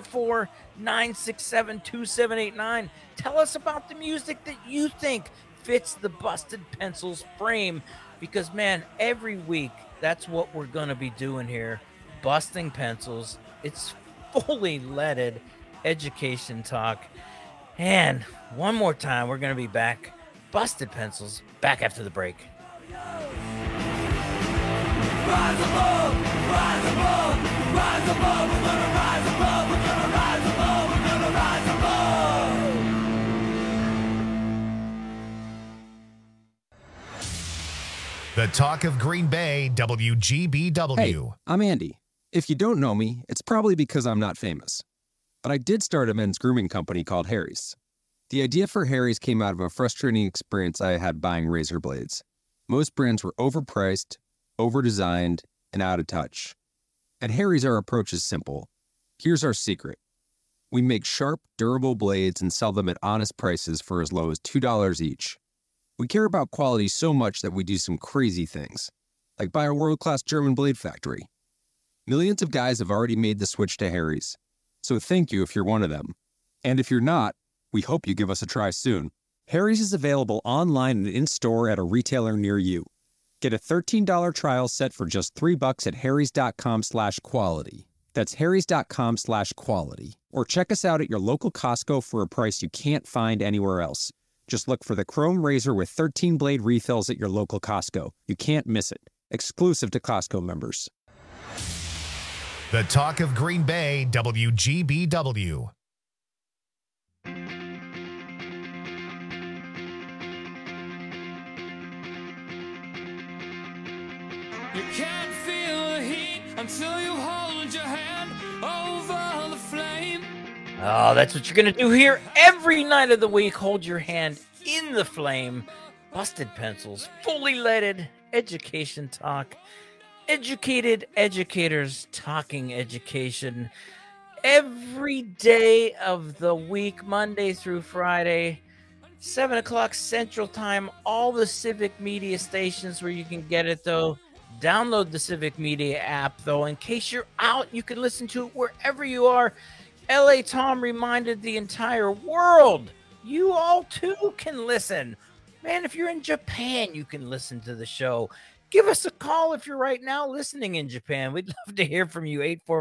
844-967-2789. Tell us about the music that you think fits the Busted Pencils frame, because, man, every week, that's what we're going to be doing here. Busting Pencils. It's fully leaded education talk. And one more time, we're going to be back. Busted Pencils, back after the break. Rise above, rise above, rise above, we're gonna rise above, we're gonna rise above, we're gonna rise above. The talk of Green Bay, WGBW. Hey, I'm Andy. If you don't know me, it's probably because I'm not famous. But I did start a men's grooming company called Harry's. The idea for Harry's came out of a frustrating experience I had buying razor blades. Most brands were overpriced, overdesigned, and out of touch. At Harry's, our approach is simple. Here's our secret. We make sharp, durable blades and sell them at honest prices for as low as $2 each. We care about quality so much that we do some crazy things, like buy a world-class German blade factory. Millions of guys have already made the switch to Harry's, so thank you if you're one of them. And if you're not, we hope you give us a try soon. Harry's is available online and in-store at a retailer near you. Get a $13 trial set for just $3 at harrys.com/quality. That's harrys.com/quality. Or check us out at your local Costco for a price you can't find anywhere else. Just look for the Chrome Razor with 13 blade refills at your local Costco. You can't miss it. Exclusive to Costco members. The Talk of Green Bay, WGBW. You can't feel the heat until you hold your hand over the flame. Oh, that's what you're going to do here every night of the week. Hold your hand in the flame. Busted Pencils, fully leaded education talk. Educated educators talking education every day of the week, Monday through Friday, 7 o'clock Central Time. All the Civic Media stations where you can get it, though. Download the Civic Media app, though. In case you're out, you can listen to it wherever you are. LA Tom reminded the entire world, you all too can listen. Man, if you're in Japan, you can listen to the show. Give us a call if you're right now listening in Japan. We'd love to hear from you.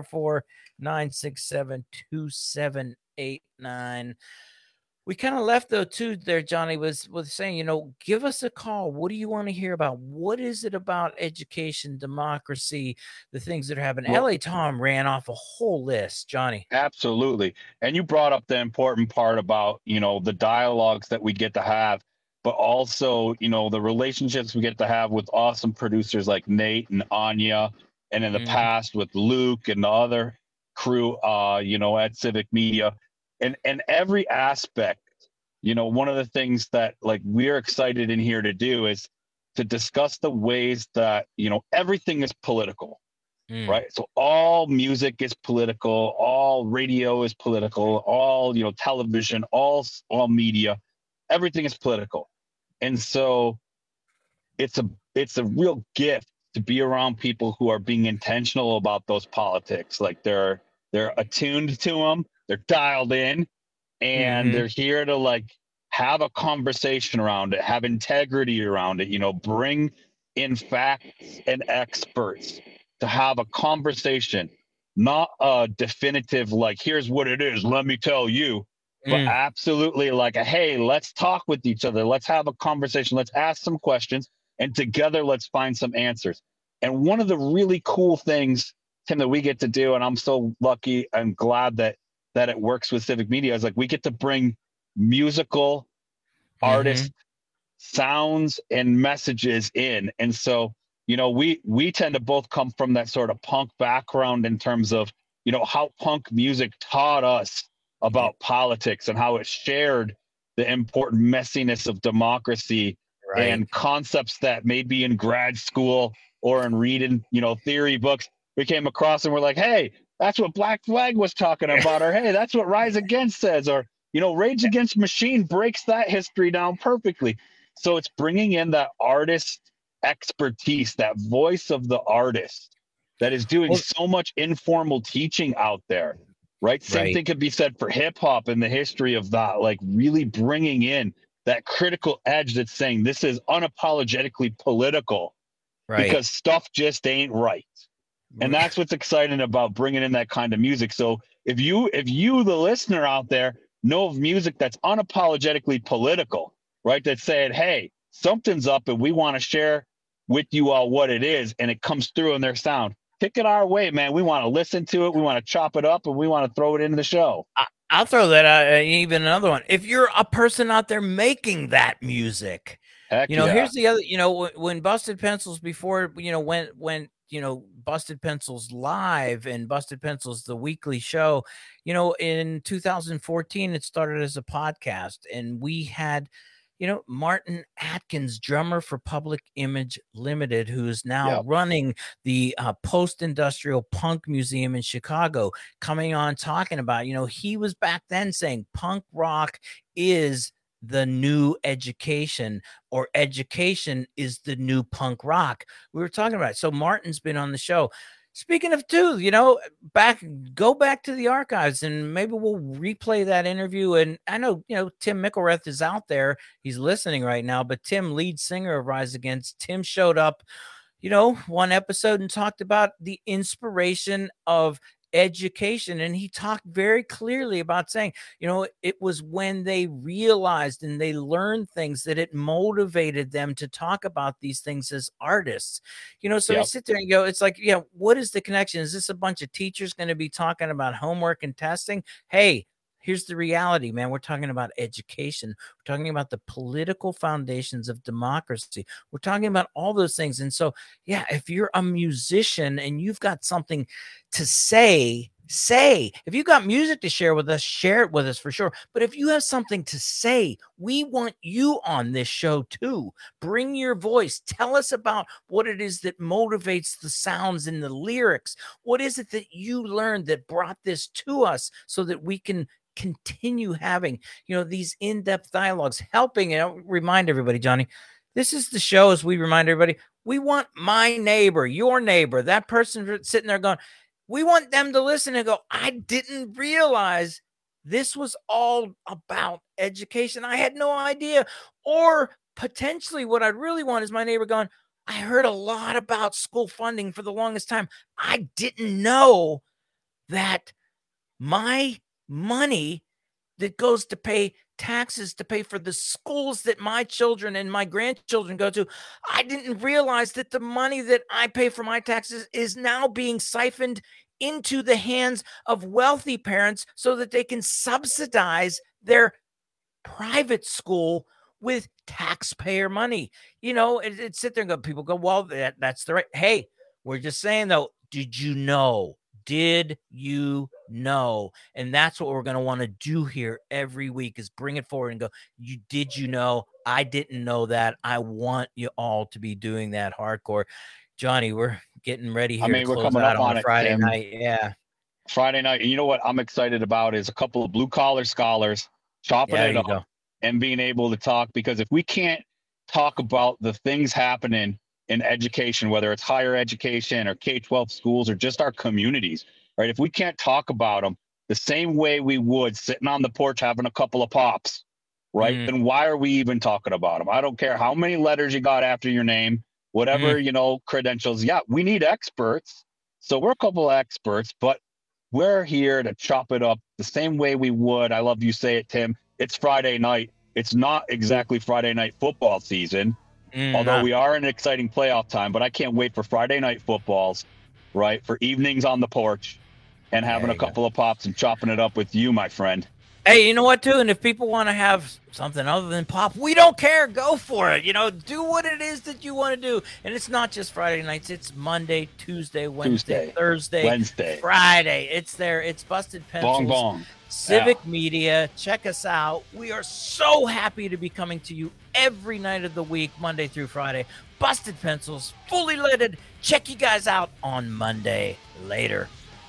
844-967-2789. We kind of left, though, too, there, Johnny, was saying, give us a call. What do you want to hear about? What is it about education, democracy, the things that are happening? Well, LA Tom ran off a whole list, Johnny. Absolutely. And you brought up the important part about, the dialogues that we get to have, but also, the relationships we get to have with awesome producers like Nate and Anya, and in the past with Luke and the other crew, at Civic Media. And every aspect, one of the things that we're excited in here to do is to discuss the ways that, everything is political, right? So all music is political, all radio is political, all, television, all media, everything is political. And so it's a real gift to be around people who are being intentional about those politics. Like they're attuned to them. They're dialed in, and they're here to have a conversation around it, have integrity around it, bring in facts and experts to have a conversation, not a definitive, here's what it is, let me tell you, but absolutely hey, let's talk with each other. Let's have a conversation. Let's ask some questions, and together let's find some answers. And one of the really cool things, Tim, that we get to do, and I'm so lucky and glad that it works with Civic Media, is we get to bring musical artist sounds and messages in. And so, we tend to both come from that sort of punk background in terms of, how punk music taught us about politics and how it shared the important messiness of democracy and concepts that maybe in grad school or in reading, theory books, we came across and we're like, hey, that's what Black Flag was talking about, or hey, that's what Rise Against says, or Rage Against Machine breaks that history down perfectly. So it's bringing in that artist expertise, that voice of the artist that is doing so much informal teaching out there, right? Same thing could be said for hip hop and the history of that, really bringing in that critical edge that's saying this is unapologetically political because stuff just ain't right. And that's what's exciting about bringing in that kind of music. So if you, the listener out there, know of music that's unapologetically political, right? That's saying, hey, something's up and we want to share with you all what it is, and it comes through in their sound. Kick it our way, man. We want to listen to it. We want to chop it up, and we want to throw it into the show. I'll throw that out, even another one. If you're a person out there making that music, You know, here's the other, you know, when Busted Pencils before, you know, when you know, Busted Pencils Live and Busted Pencils, the weekly show, you know, in 2014, it started as a podcast, and we had, you know, Martin Atkins, drummer for Public Image Limited, who is now running the Post-Industrial Punk Museum in Chicago, coming on talking about, you know, he was back then saying punk rock is the new education, or education is the new punk rock. We were talking about it. So Martin's been on the show. Speaking of too, you know, go back to the archives and maybe we'll replay that interview. And I know, you know, Tim Mickelrath is out there. He's listening right now, but Tim, lead singer of Rise Against, Tim showed up, you know, one episode and talked about the inspiration of education, and he talked very clearly about saying, you know, it was when they realized and they learned things that it motivated them to talk about these things as artists, you know. So you sit there and go, it's like, yeah, what is the connection? Is this a bunch of teachers going to be talking about homework and testing? Hey, here's the reality, man. We're talking about education. We're talking about the political foundations of democracy. We're talking about all those things. And so, yeah, if you're a musician and you've got something to say. If you got music to share with us, share it with us for sure. But if you have something to say, we want you on this show too. Bring your voice. Tell us about what it is that motivates the sounds and the lyrics. What is it that you learned that brought this to us so that we can continue having, you know, these in-depth dialogues, helping. And I'll remind everybody, Johnny, this is the show, as we remind everybody, we want my neighbor, your neighbor, that person sitting there going, we want them to listen and go, I didn't realize this was all about education. I had no idea. Or potentially what I'd really want is my neighbor going, I heard a lot about school funding for the longest time. I didn't know that my money that goes to pay taxes to pay for the schools that my children and my grandchildren go to, I didn't realize that the money that I pay for my taxes is now being siphoned into the hands of wealthy parents so that they can subsidize their private school with taxpayer money. You know, it sit there and go, people go, well, that's the right. Hey, we're just saying though, did you know? Did you know? And that's what we're going to want to do here every week, is bring it forward and go, did you know? I didn't know that. I want you all to be doing that hardcore. Johnny, we're getting ready here. I mean, we're coming up on a Friday night. Yeah. Friday night. And you know what I'm excited about is a couple of blue collar scholars chopping it up and being able to talk, because if we can't talk about the things happening in education, whether it's higher education or K-12 schools or just our communities, right? If we can't talk about them the same way we would sitting on the porch having a couple of pops, right? Then why are we even talking about them? I don't care how many letters you got after your name, whatever, you know, credentials. Yeah, we need experts. So we're a couple of experts, but we're here to chop it up the same way we would. I love you say it, Tim. It's Friday night. It's not exactly Friday night football season. Although we are in an exciting playoff time, but I can't wait for Friday night footballs, right? For evenings on the porch and having a couple of pops and chopping it up with you, my friend. Hey, you know what, too? And if people want to have something other than pop, we don't care. Go for it. You know, do what it is that you want to do. And it's not just Friday nights. It's Monday, Tuesday, Wednesday, Thursday, Friday. It's there. It's Busted Pencils. Bong, bong. Civic Media. Check us out. We are so happy to be coming to you every night of the week, Monday through Friday. Busted Pencils, fully lidded. Check you guys out on Monday. Later.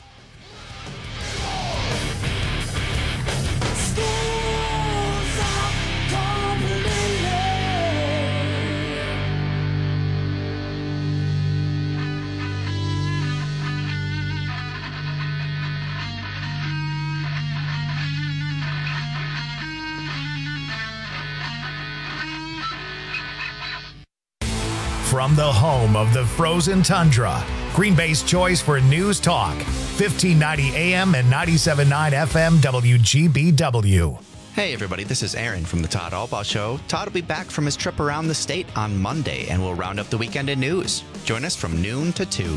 From the home of the frozen tundra, Green Bay's choice for news talk, 1590 AM and 97.9 FM WGBW. Hey everybody, this is Aaron from the Todd Albaugh Show. Todd will be back from his trip around the state on Monday, and we'll round up the weekend in news. Join us from noon to 2.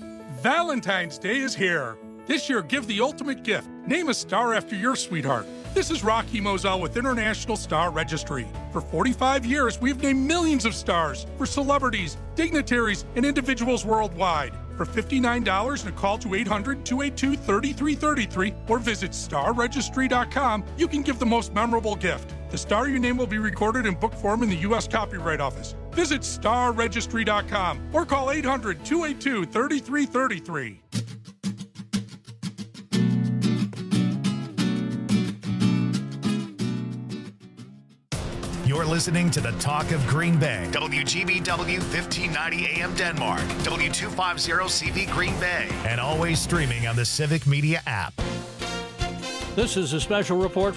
Valentine's Day is here. This year, give the ultimate gift. Name a star after your sweetheart. This is Rocky Moselle with International Star Registry. For 45 years, we've named millions of stars for celebrities, dignitaries, and individuals worldwide. For $59 and a call to 800-282-3333 or visit starregistry.com, you can give the most memorable gift. The star your name will be recorded in book form in the U.S. Copyright Office. Visit starregistry.com or call 800-282-3333. You're listening to the Talk of Green Bay. WGBW 1590 AM Denmark. W250CV Green Bay. And always streaming on the Civic Media app. This is a special report